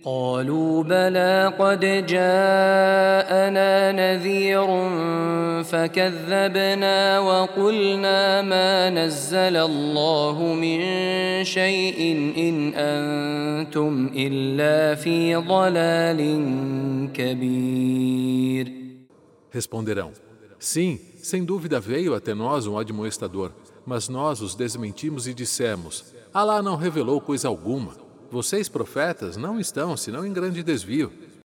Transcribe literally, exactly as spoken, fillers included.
قالوا بلى قد جاءنا نذير فكذبنا وقلنا ما نزل الله من شيء إن أنتم إلا في ضلال كبير. Responderão: sim, sem dúvida veio até nós um admoestador, mas nós os desmentimos e dissemos: Alá não revelou coisa alguma. Vocês, profetas, não estão senão em grande desvio.